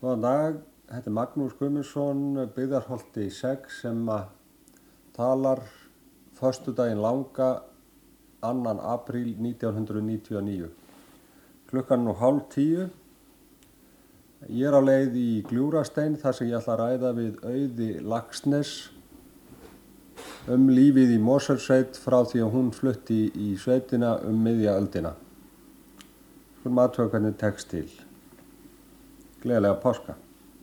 Góðan dag, þetta er Magnús Guðmundsson, Byggðarholti 6 sem talar föstudaginn langa 2. apríl 1999. Klukkan nú 9:30. Ég er á leið í Gljúfrastein þar sem ég ætla að ræða við Auði Laxness lífið í Mosfellssveit frá því að hún flutti í sveitina miðja öldina. Skulum athuga hvernig tekst til. Gleðilega páska.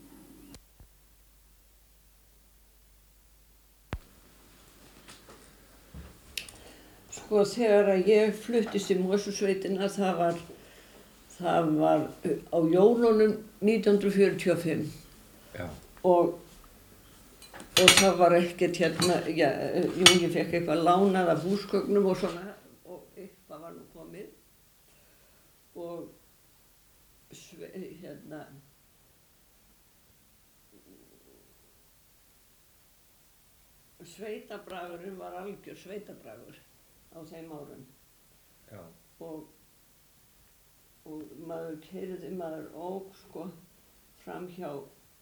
Sko þegar ég fluttist í Mosfellssveitina það var á jólunum 1945. Já. Og það var ekkert ég fekk eitthvað lánað af húsgögnum og svona og eitthvað var nú komið og sveitabragurinn var algjör sveitabragur á þeim árum. Já. Og maður ók sko fram hjá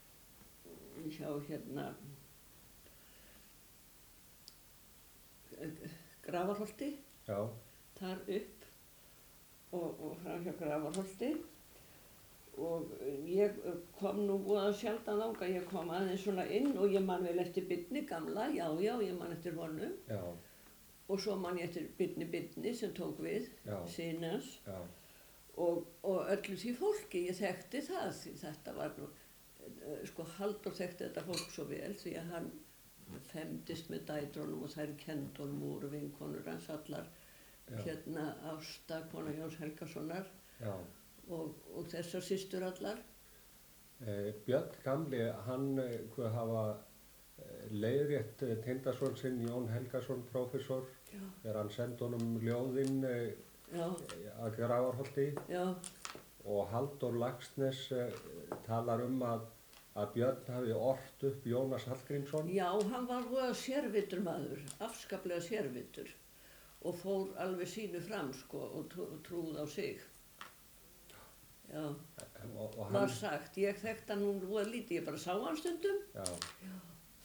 Grafarholti. Já. Þar upp og fram hjá Grafarholti og ég kom nú voða sjaldan þangað, ég kom aðeins svona inn og ég man vel eftir Birni gamla, já, ég man eftir honum. Já. Og svo man ég eftir Birni sem tók við, syni hans. Já. Og öllu því fólki, ég þekkti það, því þetta var nú, sko Halldór þekkti þetta fólk svo vel því að hann femdist með dætrunum og þær kenndi honum úr vinkonur hans allar, Ásta, kona Jóns Helgasonar. Já. Og þessar systur allar. Björn gamli, hann hafa leiðrétt tengdason sinn Jón Helgason prófessor þegar hann sendi honum ljóðinn að Grafarholti. Já. Og Halldór Laxness talar að Björn hafi ort upp Jónas Hallgrímsson. Já, hann var voða sérvitur maður, afskaplega sérvitur og fór alveg sínu fram sko og trúði á sig. Já, var sagt, ég þekkti hann nú voða lítið, ég bara sá hann stundum. Já.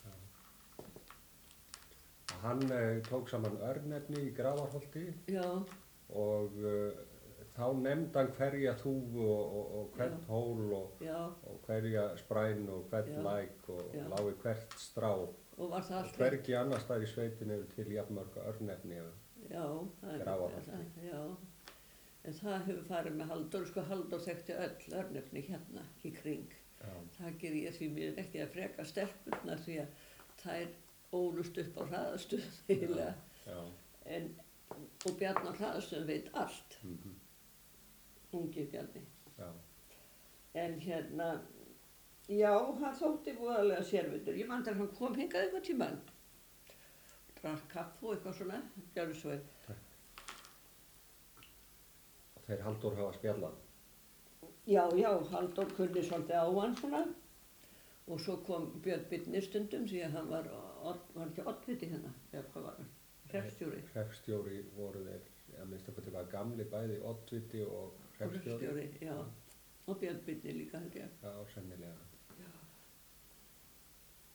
Hann tók saman örnefni í Grafarholti. Já. Og þá nefndi hann hverja þúfu og hvern hól og hverja spræn og hvern læk og lá í hvert strá. Og var það allt hvergi annars staðar í sveitinni eru til jafnmörg örnefni Grafarholti. Já. En það hefur farið með Halldór, sko Halldór þekkti öll örnefni hérna í kring. Já. Það ger ég því mér ekki að freka stelpurnar því að þær ólust upp á hraðastöðum eiginlega. Já. Og Bjarni á hraðastöðum veit allt. Ungi Bjarni. Já. En já, hann þótti voðalega sérvitur. Ég man þegar hann kom hingað eitthvað tímann. Drakk kaffi og eitthvað svona, gjörðu svo. Þeir Halldór hafa spjallað? Já, Halldór kunni svolítið á hann svona og svo kom Björn Birni stundum því að hann var ekki oddviti hérna, eða hvað var hann? Hreppstjóri. Hreppstjóri voru þeir, að minnst okkur til að gamli bæði oddviti og hreppstjóri. Já, og Björn Birni líka held ég. Já, sennilega.